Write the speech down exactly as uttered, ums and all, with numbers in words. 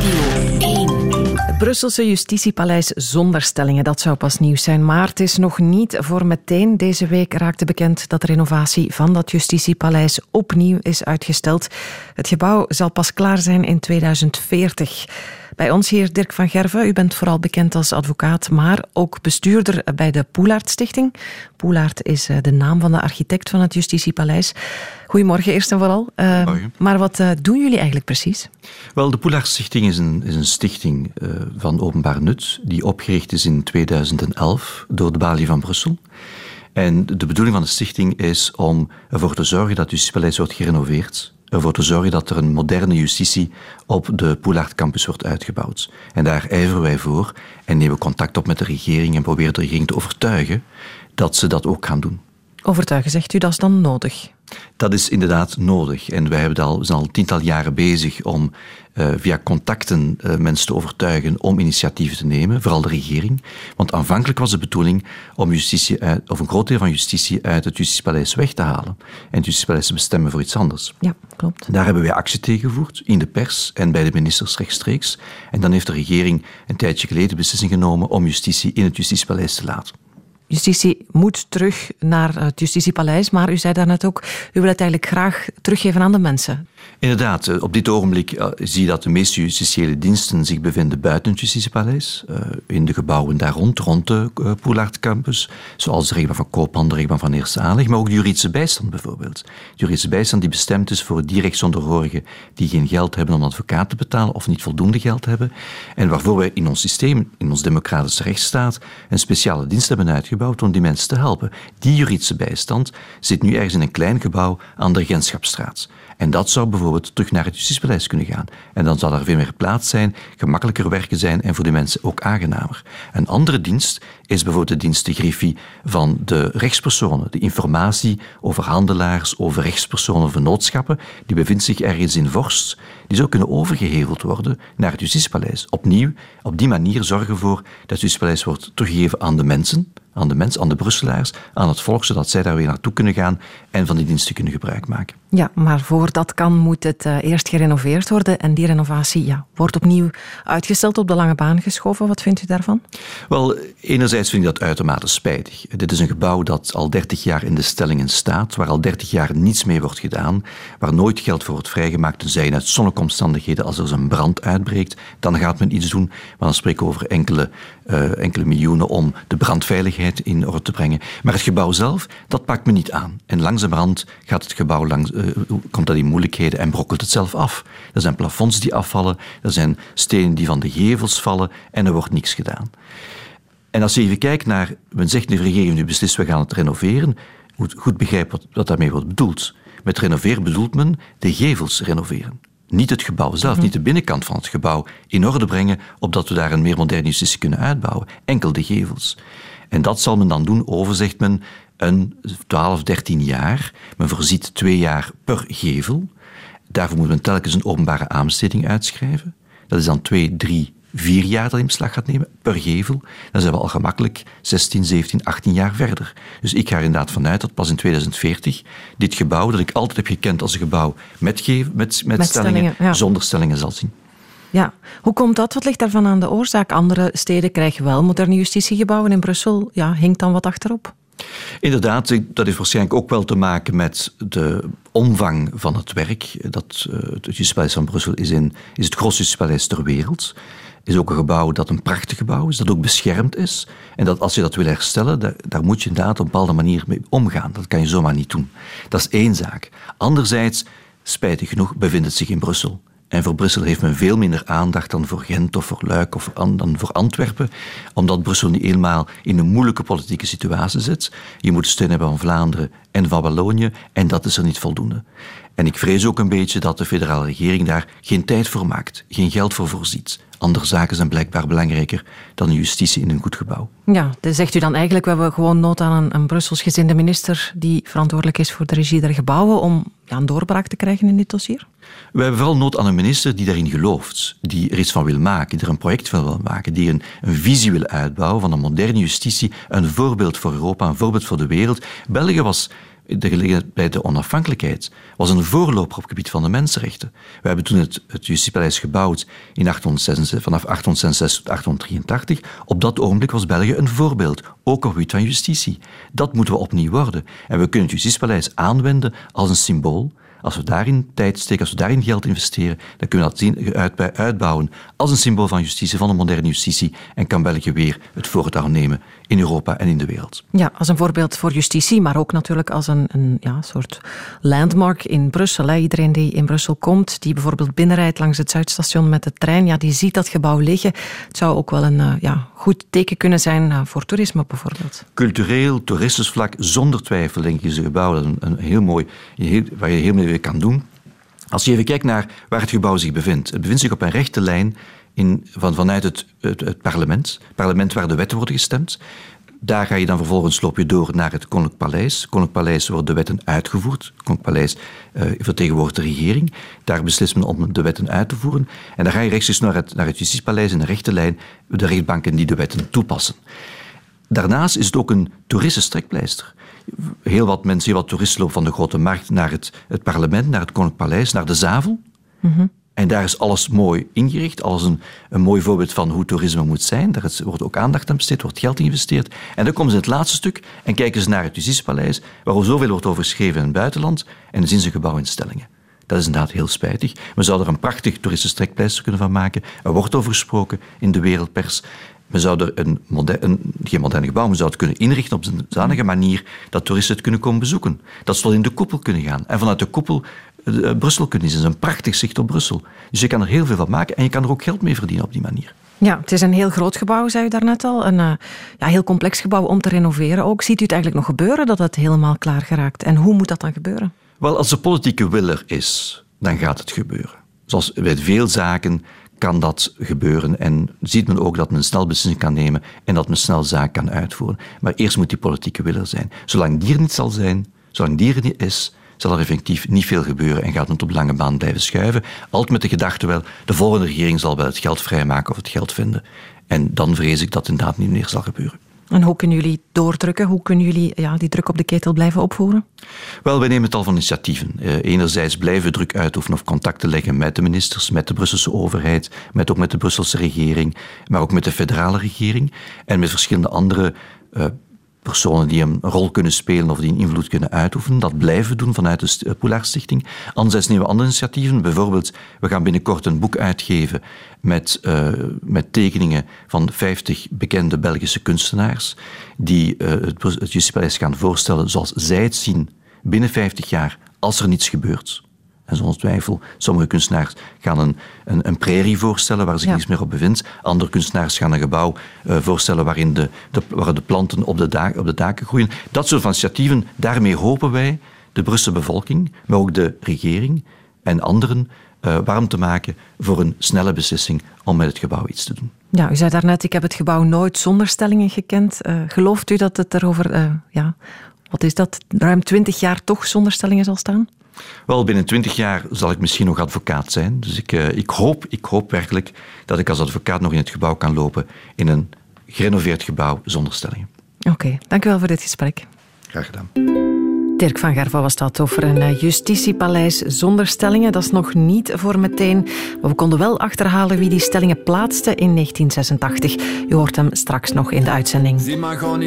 Radio één. Het Brusselse Justitiepaleis zonder stellingen, dat zou pas nieuws zijn. Maar het is nog niet voor meteen. Deze week raakte bekend dat de renovatie van dat Justitiepaleis opnieuw is uitgesteld. Het gebouw zal pas klaar zijn in tweeduizend veertig. Bij ons hier Dirk van Gerven. U bent vooral bekend als advocaat, maar ook bestuurder bij de Poelaert Stichting. Poelaert is de naam van de architect van het Justitiepaleis. Goedemorgen eerst en vooral. Uh, maar wat uh, doen jullie eigenlijk precies? Wel, de Poelaert Stichting is een, is een stichting uh, van openbaar nut die opgericht is in tweeduizend elf door de Balie van Brussel. En de bedoeling van de stichting is om ervoor te zorgen dat het Justitiepaleis wordt gerenoveerd, ervoor te zorgen dat er een moderne justitie op de Poelaert Campus wordt uitgebouwd. En daar ijveren wij voor en nemen contact op met de regering en proberen de regering te overtuigen dat ze dat ook gaan doen. Overtuigen, zegt u, dat is dan nodig? Dat is inderdaad nodig. En wij hebben al, zijn al tiental jaren bezig om uh, via contacten uh, mensen te overtuigen om initiatieven te nemen, vooral de regering. Want aanvankelijk was de bedoeling om justitie uit, of een groot deel van justitie uit het Justitiepaleis weg te halen en het Justitiepaleis te bestemmen voor iets anders. Ja, klopt. Daar hebben wij actie tegen gevoerd, in de pers en bij de ministers rechtstreeks. En dan heeft de regering een tijdje geleden beslissing genomen om justitie in het Justitiepaleis te laten. Justitie moet terug naar het Justitiepaleis, maar u zei daarnet ook, u wil het eigenlijk graag teruggeven aan de mensen. Inderdaad, op dit ogenblik uh, zie je dat de meeste justitiële diensten zich bevinden buiten het Justitiepaleis, uh, in de gebouwen daar rond, rond de uh, Poelaert Campus, zoals de rechtbank van Koopman, de rechtbank van Eerste Aanleg, maar ook de juridische bijstand bijvoorbeeld. De juridische bijstand die bestemd is voor die rechtsonderhorigen die geen geld hebben om een advocaat te betalen of niet voldoende geld hebben, en waarvoor wij in ons systeem, in ons democratische rechtsstaat, een speciale dienst hebben uitgebouwd om die mensen te helpen. Die juridische bijstand zit nu ergens in een klein gebouw aan de Regentschapstraat. En dat zou bijvoorbeeld terug naar het Justitiepaleis kunnen gaan. En dan zou er veel meer plaats zijn, gemakkelijker werken zijn en voor de mensen ook aangenamer. Een andere dienst is bijvoorbeeld de dienst de griffie van de rechtspersonen. De informatie over handelaars, over rechtspersonen, vennootschappen, die bevindt zich ergens in Vorst. Die zou kunnen overgeheveld worden naar het Justitiepaleis. Opnieuw, op die manier zorgen voor dat het Justitiepaleis wordt teruggegeven aan de mensen, aan de mensen, aan de Brusselaars, aan het volk, zodat zij daar weer naartoe kunnen gaan en van die diensten kunnen gebruik maken. Ja, maar voor dat kan moet het uh, eerst gerenoveerd worden en die renovatie ja, wordt opnieuw uitgesteld, op de lange baan geschoven. Wat vindt u daarvan? Wel, enerzijds vind ik dat uitermate spijtig. Dit is een gebouw dat al dertig jaar in de stellingen staat, waar al dertig jaar niets mee wordt gedaan, waar nooit geld voor wordt vrijgemaakt, tenzij in uitzonderlijke omstandigheden, als er een brand uitbreekt, dan gaat men iets doen, maar dan spreken we over enkele, uh, enkele miljoenen om de brandveiligheid in orde te brengen. Maar het gebouw zelf, dat pakt me niet aan. En langzamerhand gaat het gebouw langs, uh, komt dat in moeilijkheden en brokkelt het zelf af. Er zijn plafonds die afvallen, er zijn stenen die van de gevels vallen en er wordt niks gedaan. En als je even kijkt naar, men zegt de regering nu beslist, we gaan het renoveren, moet goed begrijpen wat, wat daarmee wordt bedoeld. Met renoveren bedoelt men de gevels renoveren. Niet het gebouw zelf, mm-hmm. niet de binnenkant van het gebouw in orde brengen, opdat we daar een meer moderne justitie kunnen uitbouwen. Enkel de gevels. En dat zal men dan doen over, zegt men, een twaalf, dertien jaar. Men voorziet twee jaar per gevel. Daarvoor moet men telkens een openbare aanbesteding uitschrijven. Dat is dan twee, drie, vier jaar dat in beslag gaat nemen, per gevel. Dan zijn we al gemakkelijk zestien, zeventien, achttien jaar verder. Dus ik ga er inderdaad vanuit dat pas in tweeduizend veertig dit gebouw, dat ik altijd heb gekend als een gebouw met, gevel, met, met, met stellingen, stellingen ja. zonder stellingen zal zien. Ja, hoe komt dat? Wat ligt daarvan aan de oorzaak? Andere steden krijgen wel moderne justitiegebouwen. In Brussel ja, hinkt dan wat achterop. Inderdaad, dat heeft waarschijnlijk ook wel te maken met de omvang van het werk. Dat, uh, het Justitiepaleis van Brussel is, in, is het grootste justitiepaleis ter wereld. Het is ook een gebouw dat een prachtig gebouw is, dat ook beschermd is. En dat als je dat wil herstellen, daar, daar moet je inderdaad op een bepaalde manier mee omgaan. Dat kan je zomaar niet doen. Dat is één zaak. Anderzijds, spijtig genoeg, bevindt het zich in Brussel. En voor Brussel heeft men veel minder aandacht dan voor Gent of voor Luik of voor, dan voor Antwerpen, omdat Brussel niet eenmaal in een moeilijke politieke situatie zit. Je moet steun hebben van Vlaanderen en van Wallonië en dat is er niet voldoende. En ik vrees ook een beetje dat de federale regering daar geen tijd voor maakt, geen geld voor voorziet. Andere zaken zijn blijkbaar belangrijker dan justitie in een goed gebouw. Ja, dus zegt u dan eigenlijk, we hebben gewoon nood aan een, een Brusselsgezinde minister die verantwoordelijk is voor de regie der gebouwen om ja, een doorbraak te krijgen in dit dossier? We hebben vooral nood aan een minister die daarin gelooft, die er iets van wil maken, die er een project van wil maken, die een, een visie wil uitbouwen van een moderne justitie, een voorbeeld voor Europa, een voorbeeld voor de wereld. België was de gelegenheid bij de onafhankelijkheid, was een voorloper op het gebied van de mensenrechten. We hebben toen het, het Justitiepaleis gebouwd in achthonderdzesenzestig, vanaf achthonderdzesenzestig tot achthonderddrieëntachtig. Op dat ogenblik was België een voorbeeld, ook op het gebied van justitie. Dat moeten we opnieuw worden. En we kunnen het Justitiepaleis aanwenden als een symbool. Als we daarin tijd steken, als we daarin geld investeren, dan kunnen we dat zien, uit, uitbouwen als een symbool van justitie, van een moderne justitie, en kan België weer het voortouw nemen in Europa en in de wereld. Ja, als een voorbeeld voor justitie, maar ook natuurlijk als een, een ja, soort landmark in Brussel. Hè. Iedereen die in Brussel komt, die bijvoorbeeld binnenrijdt langs het Zuidstation met de trein, ja, die ziet dat gebouw liggen. Het zou ook wel een uh, ja, goed teken kunnen zijn uh, voor toerisme bijvoorbeeld. Cultureel, toeristisch vlak, zonder twijfel denk ik is een gebouw dat een, een heel mooi, heel, waar je heel mee kan doen. Als je even kijkt naar waar het gebouw zich bevindt. Het bevindt zich op een rechte lijn in, van, vanuit het, het, het parlement. Het parlement waar de wetten worden gestemd. Daar ga je dan vervolgens loop je door naar het Koninklijk Paleis. Het Koninklijk Paleis worden de wetten uitgevoerd. Het Koninklijk Paleis uh, vertegenwoordigt de regering. Daar beslist men om de wetten uit te voeren. En dan ga je rechtstreeks naar het, naar het Justitiepaleis in de rechte lijn, de rechtbanken die de wetten toepassen. Daarnaast is het ook een toeristisch trekpleister. Heel wat mensen, heel wat toeristen lopen van de Grote Markt naar het, het parlement, naar het Koninklijk Paleis, naar de Zavel. Mm-hmm. En daar is alles mooi ingericht, alles een, een mooi voorbeeld van hoe toerisme moet zijn. Daar wordt ook aandacht aan besteed, wordt geld geïnvesteerd. En dan komen ze in het laatste stuk en kijken ze naar het Justitiepaleis, waar al zoveel wordt over geschreven in het buitenland, en dan zien ze gebouwinstellingen. Dat is inderdaad heel spijtig. We zouden er een prachtig toeristisch trekpleister kunnen van maken. Er wordt over gesproken in de wereldpers. We zouden er een, moderne, een geen moderne gebouw, we zouden het kunnen inrichten op een zodanige manier dat toeristen het kunnen komen bezoeken. Dat ze tot in de koepel kunnen gaan. En vanuit de koepel uh, Brussel kunnen zien. Dat is een prachtig zicht op Brussel. Dus je kan er heel veel van maken en je kan er ook geld mee verdienen op die manier. Ja, het is een heel groot gebouw, zei u daarnet al. Een uh, ja, heel complex gebouw om te renoveren ook. Ziet u het eigenlijk nog gebeuren dat het helemaal klaar geraakt? En hoe moet dat dan gebeuren? Wel, als de politieke wil er is, dan gaat het gebeuren. Zoals bij veel zaken kan dat gebeuren en ziet men ook dat men snel beslissingen kan nemen en dat men snel zaken kan uitvoeren. Maar eerst moet die politieke wil er zijn. Zolang die er niet zal zijn, zolang die er niet is, zal er effectief niet veel gebeuren en gaat het op de lange baan blijven schuiven. Altijd met de gedachte wel, de volgende regering zal wel het geld vrijmaken of het geld vinden. En dan vrees ik dat het inderdaad niet meer zal gebeuren. En hoe kunnen jullie doordrukken? Hoe kunnen jullie ja, die druk op de ketel blijven opvoeren? Wel, wij nemen tal van initiatieven. Uh, enerzijds blijven we druk uitoefenen of contacten leggen met de ministers, met de Brusselse overheid, met, ook met de Brusselse regering, maar ook met de federale regering en met verschillende andere uh, personen die een rol kunnen spelen of die een invloed kunnen uitoefenen. Dat blijven we doen vanuit de Poelaert Stichting. Anderzijds nemen we andere initiatieven. Bijvoorbeeld, we gaan binnenkort een boek uitgeven met, uh, met tekeningen van vijftig bekende Belgische kunstenaars die uh, het, het Justitiepaleis gaan voorstellen zoals zij het zien binnen vijftig jaar als er niets gebeurt. En zonder twijfel, sommige kunstenaars gaan een, een, een prairie voorstellen waar zich ja. niets meer op bevindt. Andere kunstenaars gaan een gebouw uh, voorstellen waarin de, de, waar de planten op de, da- op de daken groeien. Dat soort van initiatieven, daarmee hopen wij de Brusselse bevolking, maar ook de regering en anderen uh, warm te maken voor een snelle beslissing om met het gebouw iets te doen. Ja, u zei daarnet, ik heb het gebouw nooit zonder stellingen gekend. Uh, gelooft u dat het er over, uh, ja, wat is dat, ruim twintig jaar toch zonder stellingen zal staan? Wel, binnen twintig jaar zal ik misschien nog advocaat zijn. Dus ik, uh, ik, hoop, ik hoop werkelijk dat ik als advocaat nog in het gebouw kan lopen in een gerenoveerd gebouw zonder stellingen. Oké, okay, dank u wel voor dit gesprek. Graag gedaan. Dirk van Gerva was dat over een justitiepaleis zonder stellingen. Dat is nog niet voor meteen. Maar we konden wel achterhalen wie die stellingen plaatste in negentien zesentachtig. U hoort hem straks nog in de uitzending.